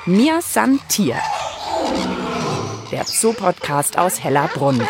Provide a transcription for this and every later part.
Mir san Tier, der Zoo-Podcast aus Hellerbrunn.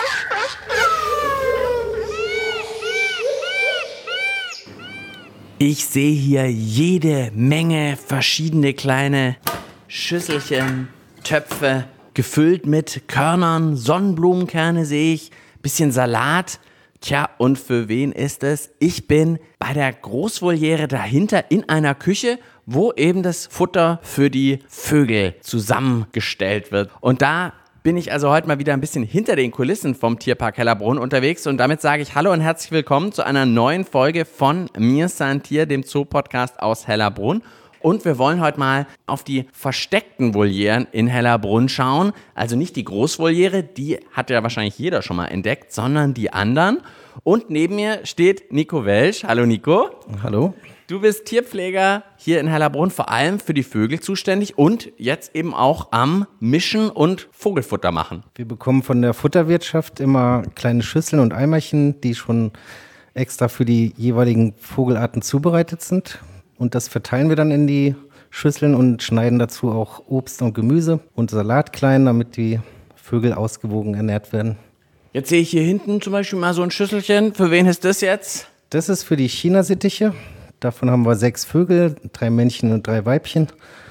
Ich sehe hier jede Menge verschiedene kleine Schüsselchen, Töpfe, gefüllt mit Körnern, Sonnenblumenkerne sehe ich, bisschen Salat. Tja, und für wen ist es? Ich bin bei der Großvoliere dahinter in einer Küche, wo eben das Futter für die Vögel zusammengestellt wird. Und da bin ich also heute mal wieder ein bisschen hinter den Kulissen vom Tierpark Hellerbrunn unterwegs und damit sage ich Hallo und herzlich willkommen zu einer neuen Folge von Mir san Tier, dem Zoo-Podcast aus Hellerbrunn. Und wir wollen heute mal auf die versteckten Volieren in Hellerbrunn schauen. Also nicht die Großvoliere, die hat ja wahrscheinlich jeder schon mal entdeckt, sondern die anderen. Und neben mir steht Nico Welsch. Hallo Nico. Hallo. Du bist Tierpfleger hier in Hellerbrunn, vor allem für die Vögel zuständig und jetzt eben auch am Mischen und Vogelfutter machen. Wir bekommen von der Futterwirtschaft immer kleine Schüsseln und Eimerchen, die schon extra für die jeweiligen Vogelarten zubereitet sind. Und das verteilen wir dann in die Schüsseln und schneiden dazu auch Obst und Gemüse und Salat klein, damit die Vögel ausgewogen ernährt werden. Jetzt sehe ich hier hinten zum Beispiel mal so ein Schüsselchen. Für wen ist das jetzt? Das ist für die China-Sittiche. Davon haben wir 6 Vögel, 3 Männchen und 3 Weibchen.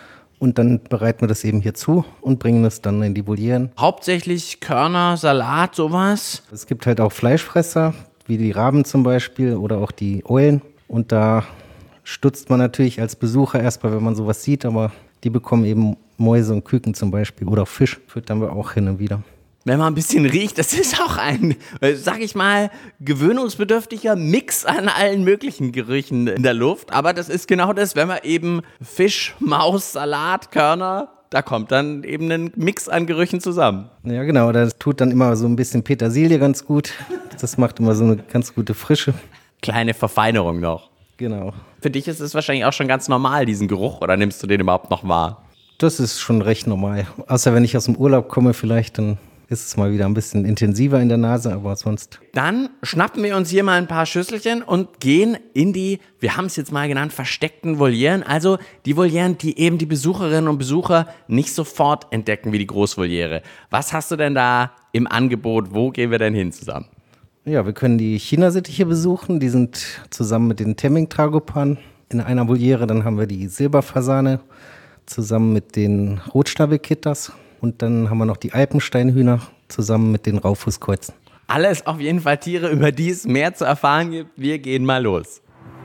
Und dann bereiten wir das eben hier zu und bringen es dann in die Volieren. Hauptsächlich Körner, Salat, sowas. Es gibt halt auch Fleischfresser, wie die Raben zum Beispiel oder auch die Eulen. Und da stutzt man natürlich als Besucher erstmal, wenn man sowas sieht, aber die bekommen eben Mäuse und Küken zum Beispiel oder Fisch, füttern wir auch hin und wieder. Wenn man ein bisschen riecht, das ist auch ein, sag ich mal, gewöhnungsbedürftiger Mix an allen möglichen Gerüchen in der Luft. Aber das ist genau das, wenn man eben Fisch, Maus, Salat, Körner, da kommt dann eben ein Mix an Gerüchen zusammen. Ja genau, das tut dann immer so ein bisschen Petersilie ganz gut. Das macht immer so eine ganz gute Frische. Kleine Verfeinerung noch. Genau. Für dich ist es wahrscheinlich auch schon ganz normal, diesen Geruch, oder nimmst du den überhaupt noch wahr? Das ist schon recht normal. Außer wenn ich aus dem Urlaub komme vielleicht, dann ist es mal wieder ein bisschen intensiver in der Nase, aber sonst. Dann schnappen wir uns hier mal ein paar Schüsselchen und gehen in die, wir haben es jetzt mal genannt, versteckten Volieren. Also die Volieren, die eben die Besucherinnen und Besucher nicht sofort entdecken wie die Großvoliere. Was hast du denn da im Angebot? Wo gehen wir denn hin zusammen? Ja, wir können die China-Sittiche besuchen. Die sind zusammen mit den Temming-Tragopan in einer Voliere. Dann haben wir die Silberfasane zusammen mit den Rotschnabelkittas. Und dann haben wir noch die Alpensteinhühner zusammen mit den Raufußkreuzen. Alles auf jeden Fall Tiere, über die es mehr zu erfahren gibt. Wir gehen mal los.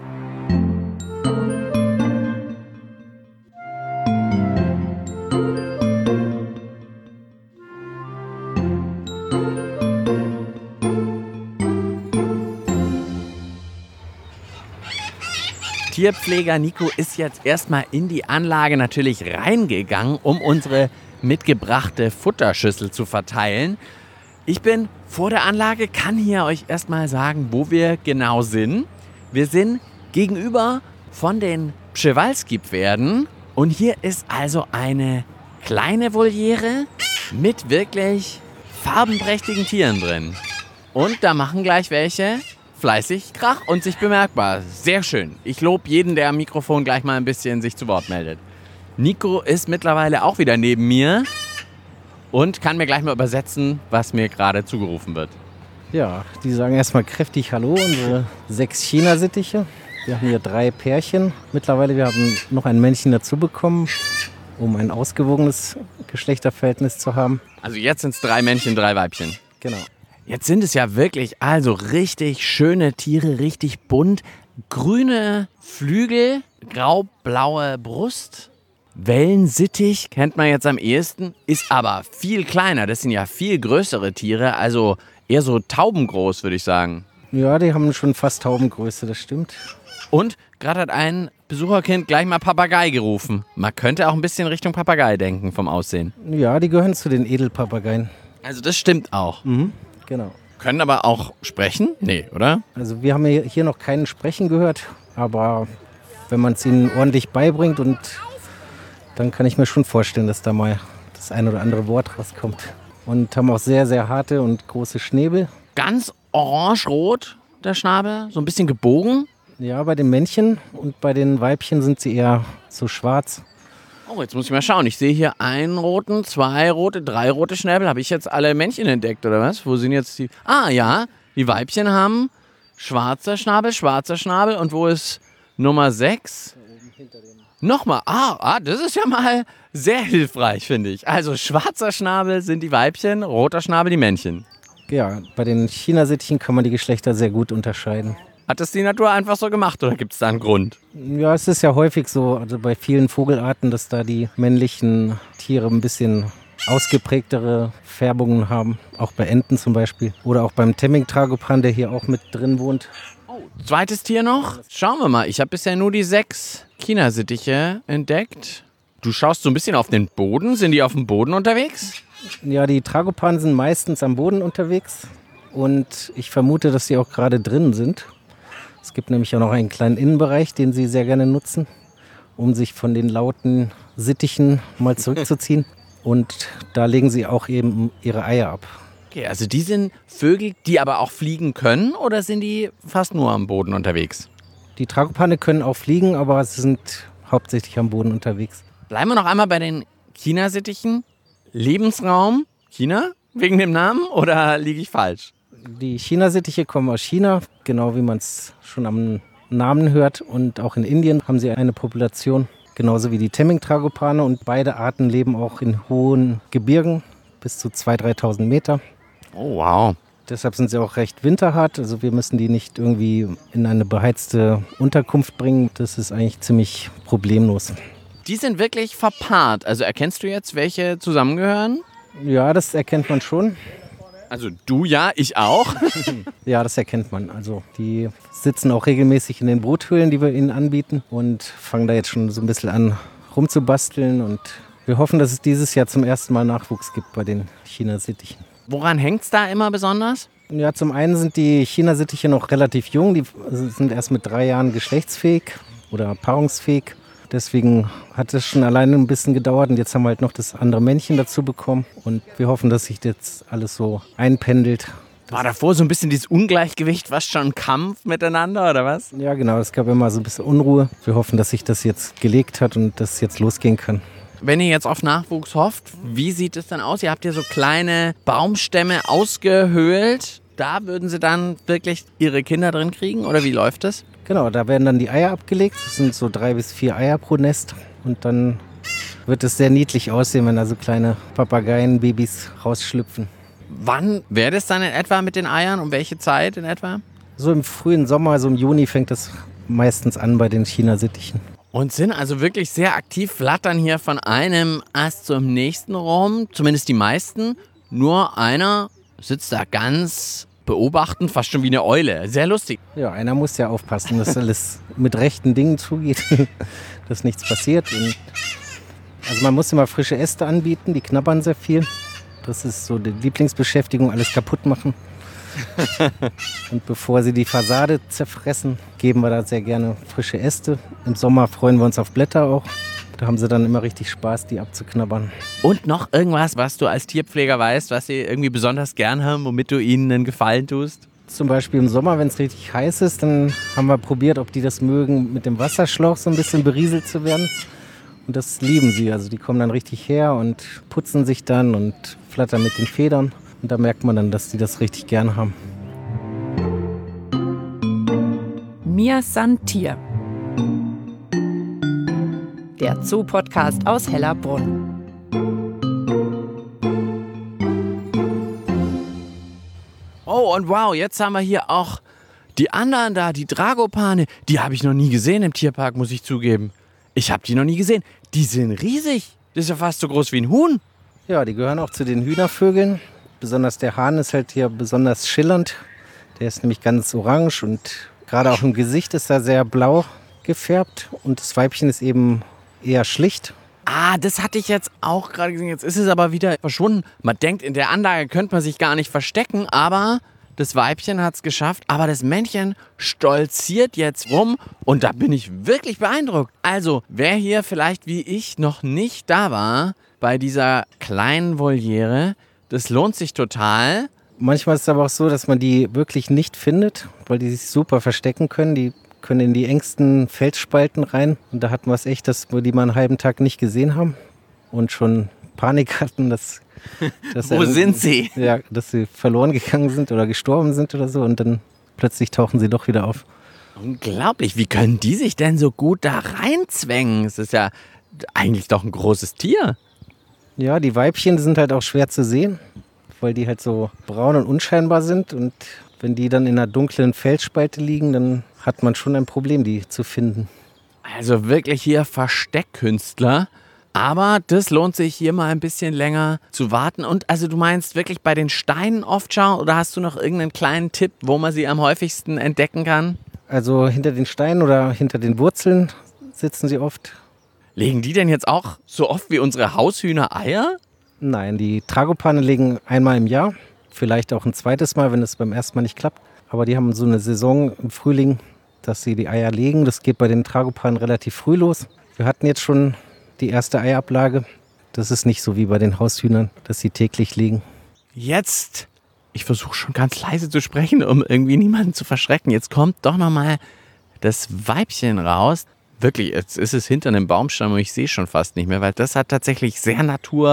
Tierpfleger Nico ist jetzt erstmal in die Anlage natürlich reingegangen, um unsere mitgebrachte Futterschüssel zu verteilen. Ich bin vor der Anlage, kann hier euch erstmal sagen, wo wir genau sind. Wir sind gegenüber von den Przewalski-Pferden und hier ist also eine kleine Voliere mit wirklich farbenprächtigen Tieren drin. Und da machen gleich welche fleißig Krach und sich bemerkbar. Sehr schön. Ich lobe jeden, der am Mikrofon gleich mal ein bisschen sich zu Wort meldet. Nico ist mittlerweile auch wieder neben mir und kann mir gleich mal übersetzen, was mir gerade zugerufen wird. Ja, die sagen erstmal kräftig Hallo, unsere 6 China-Sittiche. Wir haben hier 3 Pärchen. Mittlerweile, wir haben noch ein Männchen dazu bekommen, um ein ausgewogenes Geschlechterverhältnis zu haben. Also jetzt sind es 3 Männchen, 3 Weibchen. Genau. Jetzt sind es ja wirklich also richtig schöne Tiere, richtig bunt. Grüne Flügel, grau-blaue Brust. Wellensittich kennt man jetzt am ehesten, ist aber viel kleiner. Das sind ja viel größere Tiere, also eher so taubengroß, würde ich sagen. Ja, die haben schon fast Taubengröße, das stimmt. Und gerade hat ein Besucherkind gleich mal Papagei gerufen. Man könnte auch ein bisschen Richtung Papagei denken vom Aussehen. Ja, die gehören zu den Edelpapageien. Also das stimmt auch. Mhm, genau. Können aber auch sprechen? Nee, oder? Also wir haben hier noch keinen Sprechen gehört, aber wenn man es ihnen ordentlich beibringt, und dann kann ich mir schon vorstellen, dass da mal das ein oder andere Wort rauskommt. Und haben auch sehr, sehr harte und große Schnäbel. Ganz orange-rot, der Schnabel, so ein bisschen gebogen. Ja, bei den Männchen, und bei den Weibchen sind sie eher so schwarz. Oh, jetzt muss ich mal schauen. Ich sehe hier einen roten, 2 rote, 3 rote Schnäbel. Habe ich jetzt alle Männchen entdeckt, oder was? Wo sind jetzt die... Ah, ja, die Weibchen haben schwarzer Schnabel. Und wo ist Nummer 6? Nochmal. Das ist ja mal sehr hilfreich, finde ich. Also schwarzer Schnabel sind die Weibchen, roter Schnabel die Männchen. Ja, bei den Chinasittichen kann man die Geschlechter sehr gut unterscheiden. Hat das die Natur einfach so gemacht oder gibt es da einen Grund? Ja, es ist ja häufig so, also bei vielen Vogelarten, dass da die männlichen Tiere ein bisschen ausgeprägtere Färbungen haben. Auch bei Enten zum Beispiel. Oder auch beim Temming-Tragopan, der hier auch mit drin wohnt. Zweites Tier noch. Schauen wir mal. Ich habe bisher nur die 6 Chinasittiche entdeckt. Du schaust so ein bisschen auf den Boden. Sind die auf dem Boden unterwegs? Ja, die Tragopan sind meistens am Boden unterwegs. Und ich vermute, dass sie auch gerade drin sind. Es gibt nämlich auch noch einen kleinen Innenbereich, den sie sehr gerne nutzen, um sich von den lauten Sittichen mal zurückzuziehen. Und da legen sie auch eben ihre Eier ab. Okay, also die sind Vögel, die aber auch fliegen können, oder sind die fast nur am Boden unterwegs? Die Tragopane können auch fliegen, aber sie sind hauptsächlich am Boden unterwegs. Bleiben wir noch einmal bei den Chinasittichen. Lebensraum China, wegen dem Namen, oder liege ich falsch? Die Chinasittiche kommen aus China, genau wie man es schon am Namen hört. Und auch in Indien haben sie eine Population, genauso wie die Temming-Tragopane. Und beide Arten leben auch in hohen Gebirgen, bis zu 2.000, 3.000 Meter. Oh, wow. Deshalb sind sie auch recht winterhart. Also wir müssen die nicht irgendwie in eine beheizte Unterkunft bringen. Das ist eigentlich ziemlich problemlos. Die sind wirklich verpaart. Also erkennst du jetzt, welche zusammengehören? Ja, das erkennt man schon. Also du ja, ich auch. Ja, das erkennt man. Also die sitzen auch regelmäßig in den Bruthöhlen, die wir ihnen anbieten und fangen da jetzt schon so ein bisschen an rumzubasteln. Und wir hoffen, dass es dieses Jahr zum ersten Mal Nachwuchs gibt bei den Chinasittichen. Woran hängt es da immer besonders? Ja, zum einen sind die Chinasittiche noch relativ jung. Die sind erst mit 3 Jahren geschlechtsfähig oder paarungsfähig. Deswegen hat es schon alleine ein bisschen gedauert und jetzt haben wir halt noch das andere Männchen dazu bekommen. Und wir hoffen, dass sich jetzt alles so einpendelt. War davor so ein bisschen dieses Ungleichgewicht, was schon ein Kampf miteinander oder was? Ja, genau. Es gab immer so ein bisschen Unruhe. Wir hoffen, dass sich das jetzt gelegt hat und dass es jetzt losgehen kann. Wenn ihr jetzt auf Nachwuchs hofft, wie sieht es dann aus? Ihr habt ja so kleine Baumstämme ausgehöhlt. Da würden sie dann wirklich ihre Kinder drin kriegen oder wie läuft das? Genau, da werden dann die Eier abgelegt. Das sind so 3 bis 4 Eier pro Nest. Und dann wird es sehr niedlich aussehen, wenn da so kleine Papageienbabys rausschlüpfen. Wann wäre das dann in etwa mit den Eiern? Um welche Zeit in etwa? So im frühen Sommer, so im Juni fängt das meistens an bei den Chinasittichen. Und sind also wirklich sehr aktiv, flattern hier von einem Ast zum nächsten rum. Zumindest die meisten. Nur einer sitzt da ganz beobachtend, fast schon wie eine Eule. Sehr lustig. Ja, einer muss ja aufpassen, dass alles mit rechten Dingen zugeht, dass nichts passiert. Und also man muss immer frische Äste anbieten, die knabbern sehr viel. Das ist so die Lieblingsbeschäftigung, alles kaputt machen. Und bevor sie die Fassade zerfressen, geben wir da sehr gerne frische Äste. Im Sommer freuen wir uns auf Blätter auch. Da haben sie dann immer richtig Spaß, die abzuknabbern. Und noch irgendwas, was du als Tierpfleger weißt, was sie irgendwie besonders gern haben, womit du ihnen einen Gefallen tust? Zum Beispiel im Sommer, wenn es richtig heiß ist, dann haben wir probiert, ob die das mögen, mit dem Wasserschlauch so ein bisschen berieselt zu werden. Und das lieben sie. Also die kommen dann richtig her und putzen sich dann und flattern mit den Federn. Und da merkt man dann, dass die das richtig gern haben. Mir san Tier. Der Zoo-Podcast aus Hellerbrunn. Oh, und wow, jetzt haben wir hier auch die anderen da, die Tragopane. Die habe ich noch nie gesehen im Tierpark, muss ich zugeben. Ich habe die noch nie gesehen. Die sind riesig. Das ist ja fast so groß wie ein Huhn. Ja, die gehören auch zu den Hühnervögeln. Besonders der Hahn ist halt hier besonders schillernd. Der ist nämlich ganz orange und gerade auch im Gesicht ist er sehr blau gefärbt. Und das Weibchen ist eben eher schlicht. Ah, das hatte ich jetzt auch gerade gesehen. Jetzt ist es aber wieder verschwunden. Man denkt, in der Anlage könnte man sich gar nicht verstecken, aber das Weibchen hat es geschafft. Aber das Männchen stolziert jetzt rum und da bin ich wirklich beeindruckt. Also, wer hier vielleicht wie ich noch nicht da war bei dieser kleinen Voliere, das lohnt sich total. Manchmal ist es aber auch so, dass man die wirklich nicht findet, weil die sich super verstecken können. Die können in die engsten Felsspalten rein. Und da hatten wir es echt, dass wir die mal einen halben Tag nicht gesehen haben und schon Panik hatten, dass Wo sind sie? Ja, dass sie verloren gegangen sind oder gestorben sind oder so. Und dann plötzlich tauchen sie doch wieder auf. Unglaublich, wie können die sich denn so gut da reinzwängen? Es ist ja eigentlich doch ein großes Tier. Ja, die Weibchen die sind halt auch schwer zu sehen, weil die halt so braun und unscheinbar sind. Und wenn die dann in einer dunklen Felsspalte liegen, dann hat man schon ein Problem, die zu finden. Also wirklich hier Versteckkünstler. Aber das lohnt sich hier mal ein bisschen länger zu warten. Und also du meinst wirklich bei den Steinen oft schauen oder hast du noch irgendeinen kleinen Tipp, wo man sie am häufigsten entdecken kann? Also hinter den Steinen oder hinter den Wurzeln sitzen sie oft. Legen die denn jetzt auch so oft wie unsere Haushühner Eier? Nein, die Tragopane legen einmal im Jahr, vielleicht auch ein zweites Mal, wenn es beim ersten Mal nicht klappt. Aber die haben so eine Saison im Frühling, dass sie die Eier legen. Das geht bei den Tragopanen relativ früh los. Wir hatten jetzt schon die erste Eiablage. Das ist nicht so wie bei den Haushühnern, dass sie täglich legen. Jetzt, ich versuche schon ganz leise zu sprechen, um irgendwie niemanden zu verschrecken. Jetzt kommt doch nochmal das Weibchen raus. Wirklich, jetzt ist es hinter einem Baumstamm und ich sehe schon fast nicht mehr, weil das hat tatsächlich sehr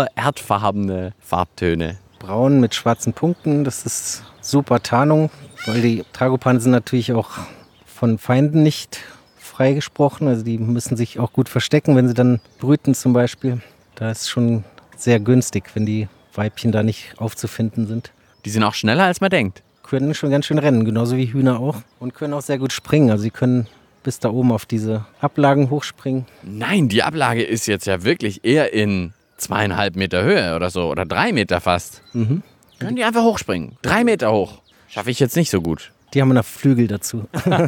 erdfarbene Farbtöne. Braun mit schwarzen Punkten, das ist super Tarnung, weil die Tragopanen sind natürlich auch von Feinden nicht freigesprochen. Also die müssen sich auch gut verstecken, wenn sie dann brüten zum Beispiel. Da ist schon sehr günstig, wenn die Weibchen da nicht aufzufinden sind. Die sind auch schneller, als man denkt. Können schon ganz schön rennen, genauso wie Hühner auch. Und können auch sehr gut springen. Also sie können bis da oben auf diese Ablagen hochspringen. Nein, die Ablage ist jetzt ja wirklich eher in 2,5 Meter Höhe oder so. Oder 3 Meter fast. Mhm. Können die einfach hochspringen. 3 Meter hoch. Schaffe ich jetzt nicht so gut. Die haben noch Flügel dazu.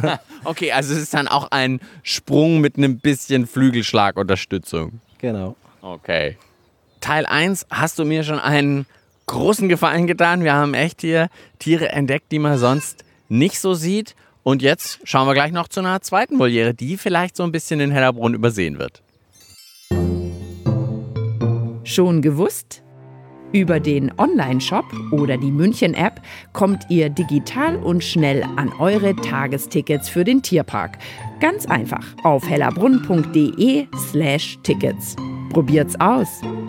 Okay, also es ist dann auch ein Sprung mit einem bisschen Flügelschlagunterstützung. Genau. Okay. Teil 1 hast du mir schon einen großen Gefallen getan. Wir haben echt hier Tiere entdeckt, die man sonst nicht so sieht. Und jetzt schauen wir gleich noch zu einer zweiten Voliere, die vielleicht so ein bisschen in Hellerbrunn übersehen wird. Schon gewusst? Über den Online-Shop oder die München-App kommt ihr digital und schnell an eure Tagestickets für den Tierpark. Ganz einfach auf hellerbrunn.de/Tickets. Probiert's aus!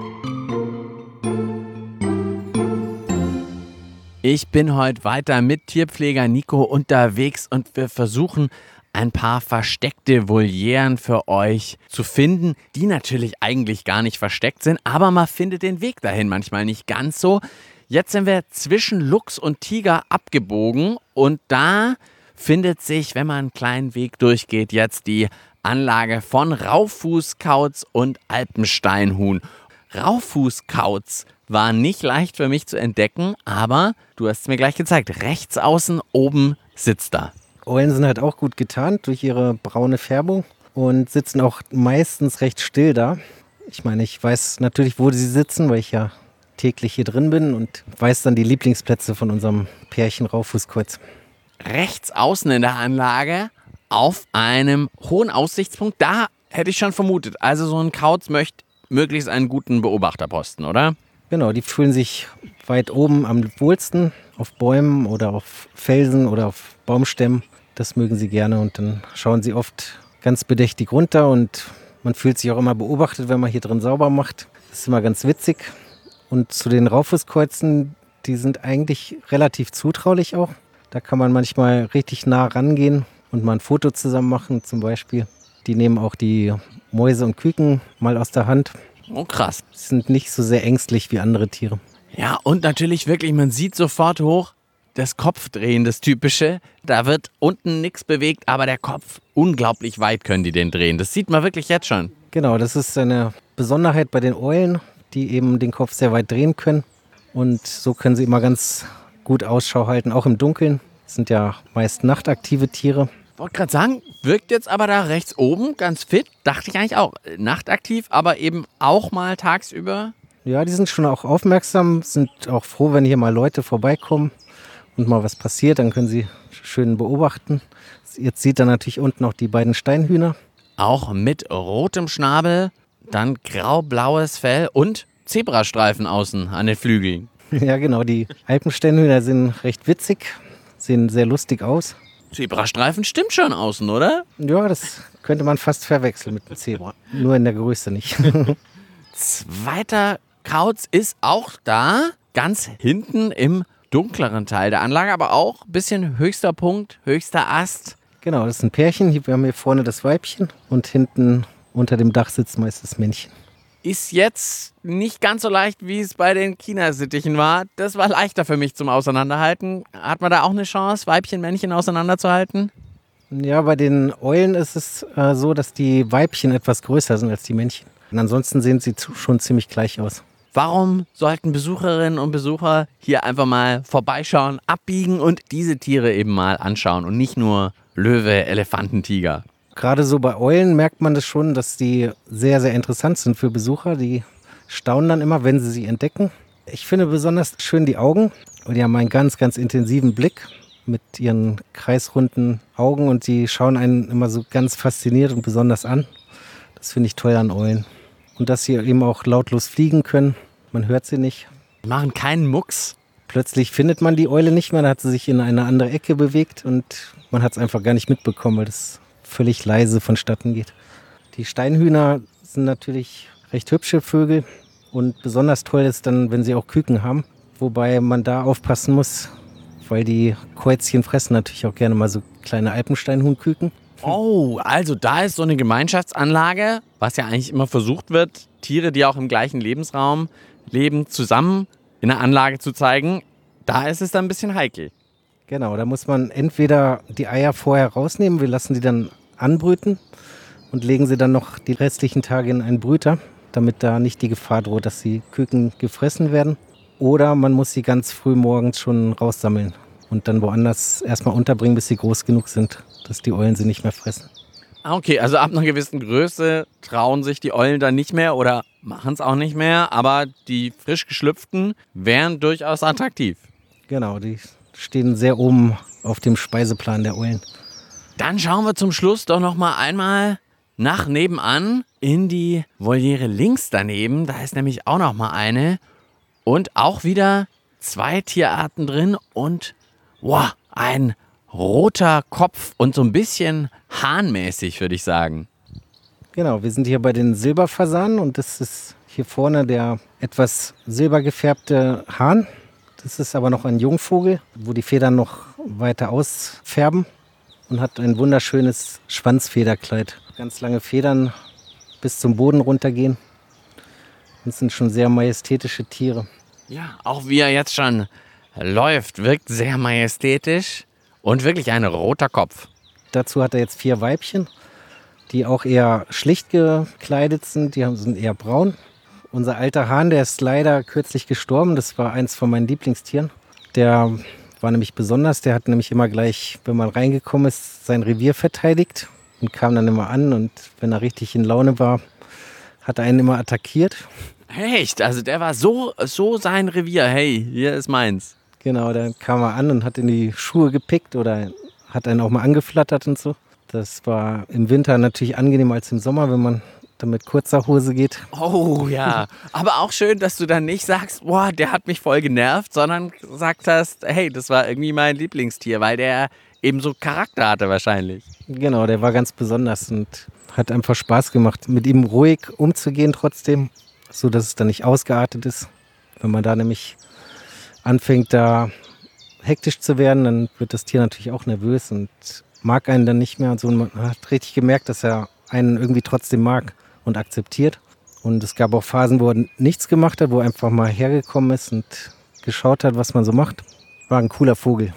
Ich bin heute weiter mit Tierpfleger Nico unterwegs und wir versuchen ein paar versteckte Volieren für euch zu finden, die natürlich eigentlich gar nicht versteckt sind, aber man findet den Weg dahin manchmal nicht ganz so. Jetzt sind wir zwischen Luchs und Tiger abgebogen und da findet sich, wenn man einen kleinen Weg durchgeht, jetzt die Anlage von Raufußkauz und Alpensteinhuhn. Raufußkauz war nicht leicht für mich zu entdecken, aber du hast es mir gleich gezeigt. Rechts außen oben sitzt er. Eulen sind halt auch gut getarnt durch ihre braune Färbung und sitzen auch meistens recht still da. Ich meine, ich weiß natürlich, wo sie sitzen, weil ich ja täglich hier drin bin und weiß dann die Lieblingsplätze von unserem Pärchen Raufußkauz. Rechts außen in der Anlage auf einem hohen Aussichtspunkt, da hätte ich schon vermutet. Also so ein Kauz möchte möglichst einen guten Beobachterposten, oder? Genau, die fühlen sich weit oben am wohlsten, auf Bäumen oder auf Felsen oder auf Baumstämmen. Das mögen sie gerne und dann schauen sie oft ganz bedächtig runter und man fühlt sich auch immer beobachtet, wenn man hier drin sauber macht. Das ist immer ganz witzig. Und zu den Raufußkäuzen, die sind eigentlich relativ zutraulich auch. Da kann man manchmal richtig nah rangehen und mal ein Foto zusammen machen zum Beispiel. Die nehmen auch die Mäuse und Küken mal aus der Hand. Oh krass. Sind nicht so sehr ängstlich wie andere Tiere. Ja, und natürlich wirklich, man sieht sofort hoch, das Kopfdrehen, das Typische. Da wird unten nichts bewegt, aber der Kopf, unglaublich weit können die den drehen. Das sieht man wirklich jetzt schon. Genau, das ist eine Besonderheit bei den Eulen, die eben den Kopf sehr weit drehen können. Und so können sie immer ganz gut Ausschau halten, auch im Dunkeln. Das sind ja meist nachtaktive Tiere. Ich wollte gerade sagen, wirkt jetzt aber da rechts oben ganz fit. Dachte ich eigentlich auch. Nachtaktiv, aber eben auch mal tagsüber. Ja, die sind schon auch aufmerksam, sind auch froh, wenn hier mal Leute vorbeikommen und mal was passiert. Dann können sie schön beobachten. Jetzt sieht er natürlich unten noch die beiden Steinhühner. Auch mit rotem Schnabel, dann grau-blaues Fell und Zebrastreifen außen an den Flügeln. Ja, genau, die Alpensteinhühner sind recht witzig, sehen sehr lustig aus. Zebrastreifen stimmt schon außen, oder? Ja, das könnte man fast verwechseln mit dem Zebra. Nur in der Größe nicht. Zweiter Kauz ist auch da, ganz hinten im dunkleren Teil der Anlage, aber auch ein bisschen höchster Punkt, höchster Ast. Genau, das ist ein Pärchen. Wir haben hier vorne das Weibchen und hinten unter dem Dach sitzt meist das Männchen. Ist jetzt nicht ganz so leicht, wie es bei den Chinesittichen war. Das war leichter für mich zum Auseinanderhalten. Hat man da auch eine Chance, Weibchen, Männchen auseinanderzuhalten? Ja, bei den Eulen ist es so, dass die Weibchen etwas größer sind als die Männchen. Und ansonsten sehen sie schon ziemlich gleich aus. Warum sollten Besucherinnen und Besucher hier einfach mal vorbeischauen, abbiegen und diese Tiere eben mal anschauen und nicht nur Löwe, Elefanten, Tiger? Gerade so bei Eulen merkt man das schon, dass die sehr, sehr interessant sind für Besucher. Die staunen dann immer, wenn sie sie entdecken. Ich finde besonders schön die Augen. Die haben einen ganz, ganz intensiven Blick mit ihren kreisrunden Augen und die schauen einen immer so ganz fasziniert und besonders an. Das finde ich toll an Eulen. Und dass sie eben auch lautlos fliegen können. Man hört sie nicht. Die machen keinen Mucks. Plötzlich findet man die Eule nicht mehr. Da hat sie sich in eine andere Ecke bewegt und man hat es einfach gar nicht mitbekommen, weil das völlig leise vonstatten geht. Die Steinhühner sind natürlich recht hübsche Vögel und besonders toll ist dann, wenn sie auch Küken haben. Wobei man da aufpassen muss, weil die Käuzchen fressen natürlich auch gerne mal so kleine Alpensteinhuhnküken. Oh, also da ist so eine Gemeinschaftsanlage, was ja eigentlich immer versucht wird, Tiere, die auch im gleichen Lebensraum leben, zusammen in einer Anlage zu zeigen. Da ist es dann ein bisschen heikel. Genau, da muss man entweder die Eier vorher rausnehmen, wir lassen die dann anbrüten und legen sie dann noch die restlichen Tage in einen Brüter, damit da nicht die Gefahr droht, dass die Küken gefressen werden. Oder man muss sie ganz früh morgens schon raussammeln und dann woanders erstmal unterbringen, bis sie groß genug sind, dass die Eulen sie nicht mehr fressen. Okay, also ab einer gewissen Größe trauen sich die Eulen dann nicht mehr oder machen es auch nicht mehr, aber die frisch geschlüpften wären durchaus attraktiv. Genau, die stehen sehr oben auf dem Speiseplan der Eulen. Dann schauen wir zum Schluss doch noch mal einmal nach nebenan in die Voliere links daneben. Da ist nämlich auch noch mal eine und auch wieder 2 Tierarten drin und wow, ein roter Kopf und so ein bisschen hahnmäßig, würde ich sagen. Genau, wir sind hier bei den Silberfasanen und das ist hier vorne der etwas silbergefärbte Hahn. Das ist aber noch ein Jungvogel, wo die Federn noch weiter ausfärben und hat ein wunderschönes Schwanzfederkleid. Ganz lange Federn bis zum Boden runtergehen. Das sind schon sehr majestätische Tiere. Ja, auch wie er jetzt schon läuft, wirkt sehr majestätisch und wirklich ein roter Kopf. Dazu hat er jetzt 4 Weibchen, die auch eher schlicht gekleidet sind. Die sind eher braun. Unser alter Hahn, der ist leider kürzlich gestorben. Das war eins von meinen Lieblingstieren. Der war nämlich besonders. Der hat nämlich immer gleich, wenn man reingekommen ist, sein Revier verteidigt und kam dann immer an. Und wenn er richtig in Laune war, hat er einen immer attackiert. Echt? Also der war so sein Revier. Hey, hier ist meins. Genau, dann kam er an und hat in die Schuhe gepickt oder hat einen auch mal angeflattert und so. Das war im Winter natürlich angenehmer als im Sommer, wenn man dann mit kurzer Hose geht. Oh ja, aber auch schön, dass du dann nicht sagst, boah, der hat mich voll genervt, sondern gesagt hast, hey, das war irgendwie mein Lieblingstier, weil der eben so Charakter hatte wahrscheinlich. Genau, der war ganz besonders und hat einfach Spaß gemacht, mit ihm ruhig umzugehen trotzdem, so dass es dann nicht ausgeartet ist. Wenn man da nämlich anfängt, da hektisch zu werden, dann wird das Tier natürlich auch nervös und mag einen dann nicht mehr. Und so, man hat richtig gemerkt, dass er einen irgendwie trotzdem mag und akzeptiert. Und es gab auch Phasen, wo er nichts gemacht hat, wo er einfach mal hergekommen ist und geschaut hat, was man so macht. War ein cooler Vogel.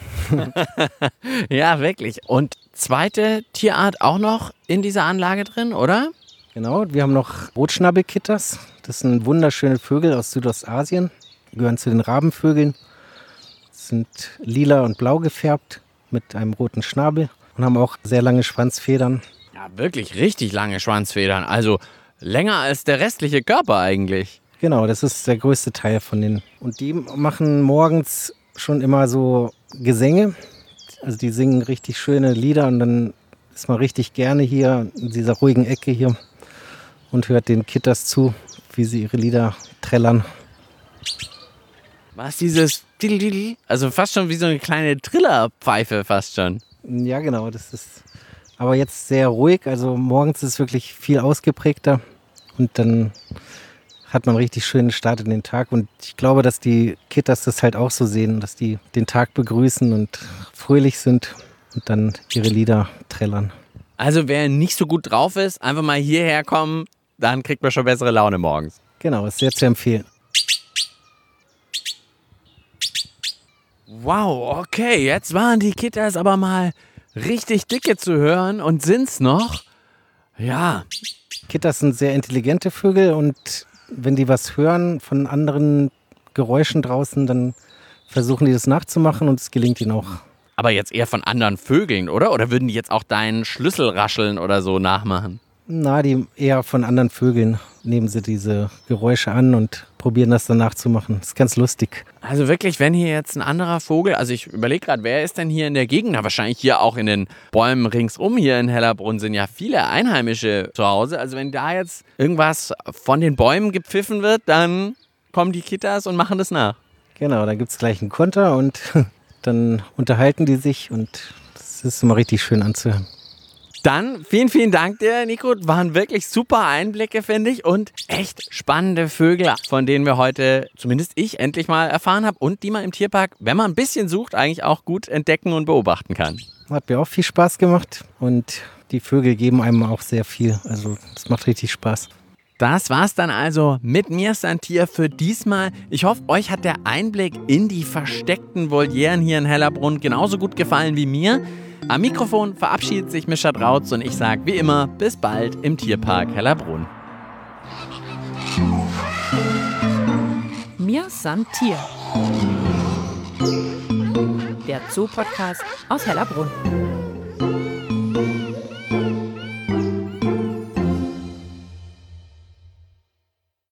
Ja, wirklich. Und zweite Tierart auch noch in dieser Anlage drin, oder? Genau, wir haben noch Rotschnabelkitters. Das sind wunderschöne Vögel aus Südostasien. Gehören zu den Rabenvögeln. Sind lila und blau gefärbt mit einem roten Schnabel und haben auch sehr lange Schwanzfedern. Ja, wirklich richtig lange Schwanzfedern. Also länger als der restliche Körper eigentlich. Genau, das ist der größte Teil von denen. Und die machen morgens schon immer so Gesänge. Also die singen richtig schöne Lieder und dann ist man richtig gerne hier in dieser ruhigen Ecke hier und hört den Kitters zu, wie sie ihre Lieder trällern. Was dieses Didel, also fast schon wie so eine kleine Trillerpfeife fast schon. Ja, genau, das ist aber jetzt sehr ruhig. Also morgens ist es wirklich viel ausgeprägter und dann hat man einen richtig schönen Start in den Tag. Und ich glaube, dass die Kitas das halt auch so sehen, dass die den Tag begrüßen und fröhlich sind und dann ihre Lieder trällern. Also wer nicht so gut drauf ist, einfach mal hierher kommen, dann kriegt man schon bessere Laune morgens. Genau, ist sehr zu empfehlen. Wow, okay, jetzt waren die Kitas aber mal richtig dicke zu hören und sind's noch? Ja. Kitas sind sehr intelligente Vögel und wenn die was hören von anderen Geräuschen draußen, dann versuchen die das nachzumachen und es gelingt ihnen auch. Aber jetzt eher von anderen Vögeln, oder? Oder würden die jetzt auch deinen Schlüssel rascheln oder so nachmachen? Na, die eher von anderen Vögeln nehmen sie diese Geräusche an und probieren das dann nachzumachen. Das ist ganz lustig. Also wirklich, wenn hier jetzt ein anderer Vogel, also ich überlege gerade, wer ist denn hier in der Gegend? Na, wahrscheinlich hier auch in den Bäumen ringsum hier in Hellerbrunn sind ja viele Einheimische zu Hause. Also wenn da jetzt irgendwas von den Bäumen gepfiffen wird, dann kommen die Kitas und machen das nach. Genau, da gibt es gleich einen Konter und dann unterhalten die sich und das ist immer richtig schön anzuhören. Dann vielen, vielen Dank dir, Nico. Waren wirklich super Einblicke, finde ich. Und echt spannende Vögel, von denen wir heute, zumindest ich, endlich mal erfahren habe. Und die man im Tierpark, wenn man ein bisschen sucht, eigentlich auch gut entdecken und beobachten kann. Hat mir auch viel Spaß gemacht. Und die Vögel geben einem auch sehr viel. Also es macht richtig Spaß. Das war's dann also mit Mir ist ein Tier für diesmal. Ich hoffe, euch hat der Einblick in die versteckten Volieren hier in Hellerbrunn genauso gut gefallen wie mir. Am Mikrofon verabschiedet sich Mischa Drautz und ich sage wie immer, bis bald im Tierpark Hellerbrunn. Mir san Tier. Der Zoo-Podcast aus Hellerbrunn.